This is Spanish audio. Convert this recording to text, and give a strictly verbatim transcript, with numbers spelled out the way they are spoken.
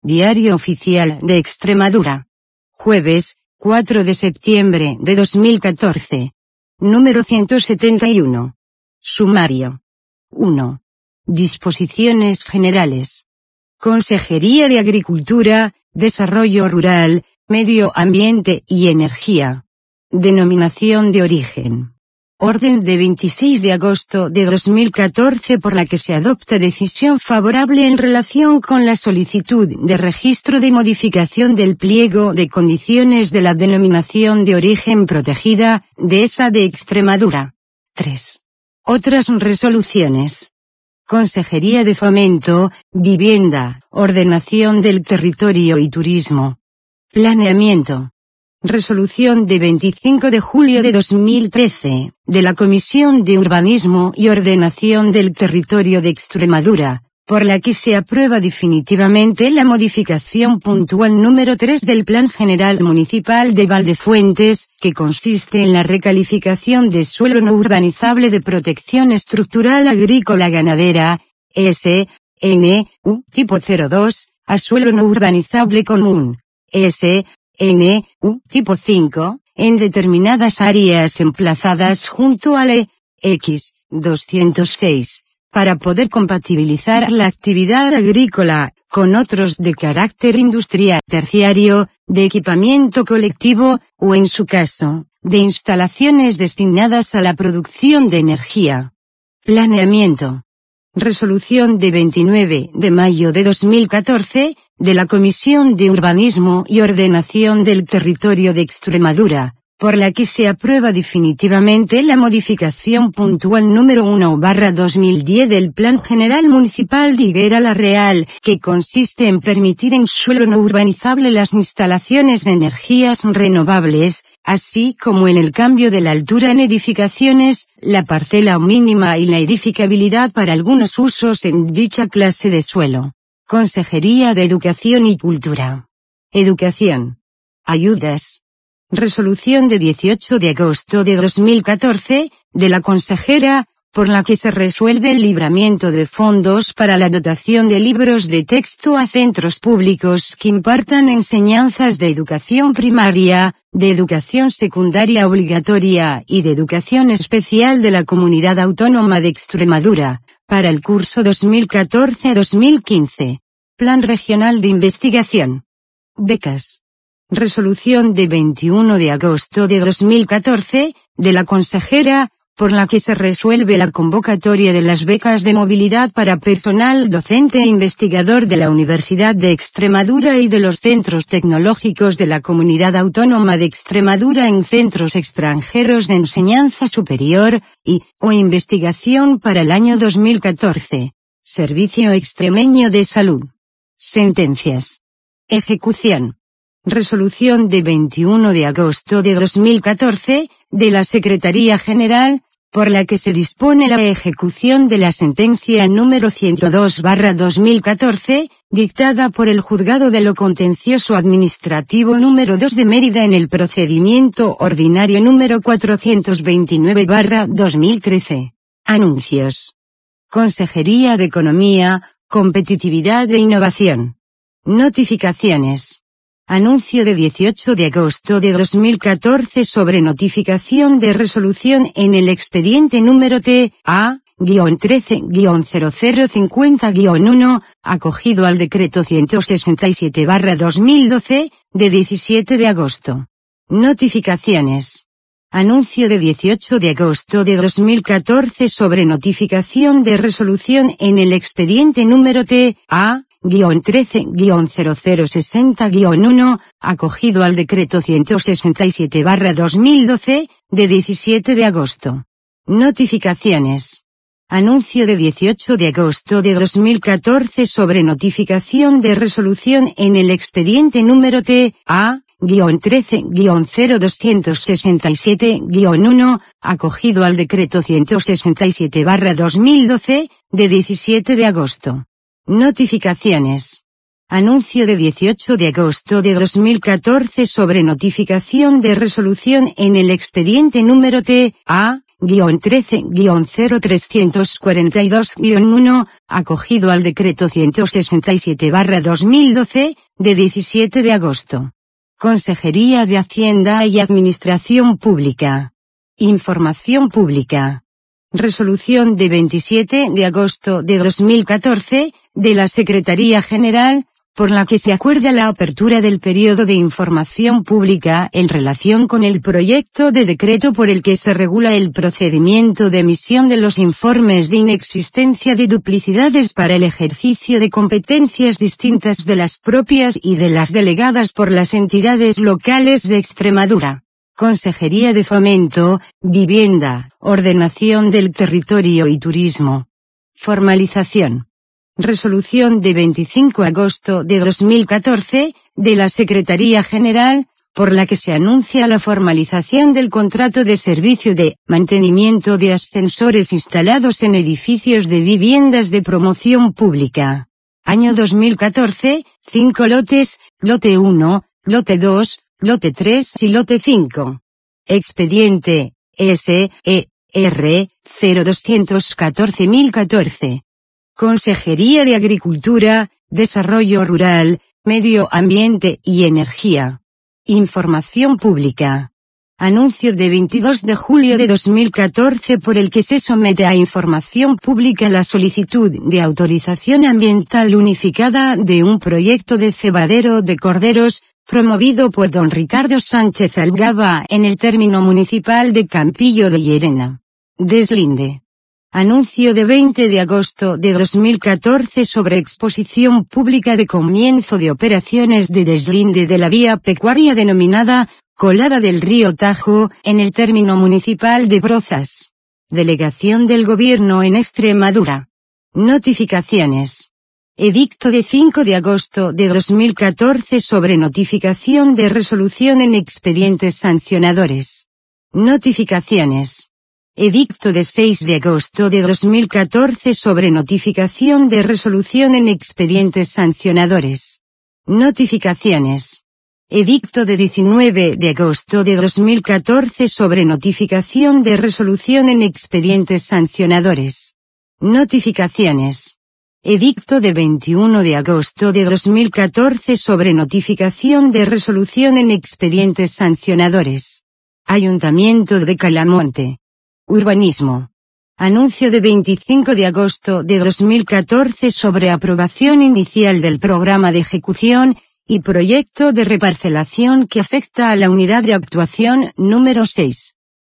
Diario Oficial de Extremadura. Jueves, cuatro de septiembre de dos mil catorce. Número ciento setenta y uno. Sumario. uno. Disposiciones generales. Consejería de Agricultura, Desarrollo Rural, Medio Ambiente y Energía. Denominación de origen. Orden de veintiséis de agosto de dos mil catorce por la que se adopta decisión favorable en relación con la solicitud de registro de modificación del pliego de condiciones de la denominación de origen protegida, Dehesa de Extremadura. tres. Otras resoluciones. Consejería de Fomento, Vivienda, Ordenación del Territorio y Turismo. Planeamiento. Resolución de veinticinco de julio de dos mil trece, de la Comisión de Urbanismo y Ordenación del Territorio de Extremadura, por la que se aprueba definitivamente la modificación puntual número tres del Plan General Municipal de Valdefuentes, que consiste en la recalificación de suelo no urbanizable de protección estructural agrícola ganadera, S N U tipo cero dos, a suelo no urbanizable común, S N U tipo cinco, en determinadas áreas emplazadas junto al E X doscientos seis, para poder compatibilizar la actividad agrícola con otros de carácter industrial terciario, de equipamiento colectivo, o en su caso, de instalaciones destinadas a la producción de energía. Planeamiento. Resolución de veintinueve de mayo de dos mil catorce, de la Comisión de Urbanismo y Ordenación del Territorio de Extremadura, por la que se aprueba definitivamente la modificación puntual número uno barra dos mil diez del Plan General Municipal de Higuera la Real, que consiste en permitir en suelo no urbanizable las instalaciones de energías renovables, así como en el cambio de la altura en edificaciones, la parcela mínima y la edificabilidad para algunos usos en dicha clase de suelo. Consejería de Educación y Cultura. Educación. Ayudas. Resolución de dieciocho de agosto de dos mil catorce, de la consejera, por la que se resuelve el libramiento de fondos para la dotación de libros de texto a centros públicos que impartan enseñanzas de educación primaria, de educación secundaria obligatoria y de educación especial de la Comunidad Autónoma de Extremadura, para el curso dos mil catorce a dos mil quince. Plan Regional de Investigación. Becas. Resolución de veintiuno de agosto de dos mil catorce, de la consejera, por la que se resuelve la convocatoria de las becas de movilidad para personal docente e investigador de la Universidad de Extremadura y de los centros tecnológicos de la Comunidad Autónoma de Extremadura en centros extranjeros de enseñanza superior, y, o investigación para el año dos mil catorce. Servicio Extremeño de Salud. Sentencias. Ejecución. Resolución de veintiuno de agosto de dos mil catorce, de la Secretaría General, por la que se dispone la ejecución de la sentencia número ciento dos barra dos mil catorce, dictada por el Juzgado de lo Contencioso Administrativo número dos de Mérida en el procedimiento ordinario número cuatrocientos veintinueve barra dos mil trece. Anuncios. Consejería de Economía, Competitividad e Innovación. Notificaciones. Anuncio de dieciocho de agosto de dos mil catorce sobre notificación de resolución en el expediente número T A trece cero cero cincuenta uno, acogido al decreto ciento sesenta y siete barra dos mil doce, de diecisiete de agosto. Notificaciones. Anuncio de dieciocho de agosto de dos mil catorce sobre notificación de resolución en el expediente número T A trece cero cero sesenta uno, acogido al decreto ciento sesenta y siete barra dos mil doce, de diecisiete de agosto. Notificaciones. Anuncio de dieciocho de agosto de dos mil catorce sobre notificación de resolución en el expediente número T A trece cero doscientos sesenta y siete uno, acogido al decreto ciento sesenta y siete barra dos mil doce, de diecisiete de agosto. Notificaciones. Anuncio de dieciocho de agosto de dos mil catorce sobre notificación de resolución en el expediente número T A trece cero trescientos cuarenta y dos uno, acogido al decreto ciento sesenta y siete barra dos mil doce, de diecisiete de agosto. Consejería de Hacienda y Administración Pública. Información pública. Resolución de veintisiete de agosto de dos mil catorce, de la Secretaría General, por la que se acuerda la apertura del periodo de información pública en relación con el proyecto de decreto por el que se regula el procedimiento de emisión de los informes de inexistencia de duplicidades para el ejercicio de competencias distintas de las propias y de las delegadas por las entidades locales de Extremadura. Consejería de Fomento, Vivienda, Ordenación del Territorio y Turismo. Formalización. Resolución de veinticinco de agosto de dos mil catorce, de la Secretaría General, por la que se anuncia la formalización del contrato de servicio de mantenimiento de ascensores instalados en edificios de viviendas de promoción pública. Año dos mil catorce, cinco lotes, lote uno, lote dos, lote tres y lote cinco. Expediente, S E R, cero dos catorce mil catorce. Consejería de Agricultura, Desarrollo Rural, Medio Ambiente y Energía. Información pública. Anuncio de veintidós de julio de dos mil catorce por el que se somete a información pública la solicitud de autorización ambiental unificada de un proyecto de cebadero de corderos, promovido por don Ricardo Sánchez Algaba en el término municipal de Campillo de Llerena. Deslinde. Anuncio de veinte de agosto de dos mil catorce sobre exposición pública de comienzo de operaciones de deslinde de la vía pecuaria denominada Colada del Río Tajo, en el término municipal de Brozas. Delegación del Gobierno en Extremadura. Notificaciones. Edicto de cinco de agosto de dos mil catorce sobre notificación de resolución en expedientes sancionadores. Notificaciones. Edicto de seis de agosto de dos mil catorce sobre notificación de resolución en expedientes sancionadores. Notificaciones. Edicto de diecinueve de agosto de dos mil catorce sobre notificación de resolución en expedientes sancionadores. Notificaciones. Edicto de veintiuno de agosto de dos mil catorce sobre notificación de resolución en expedientes sancionadores. Ayuntamiento de Calamonte. Urbanismo. Anuncio de veinticinco de agosto de dos mil catorce sobre aprobación inicial del programa de ejecución y proyecto de reparcelación que afecta a la unidad de actuación número seis.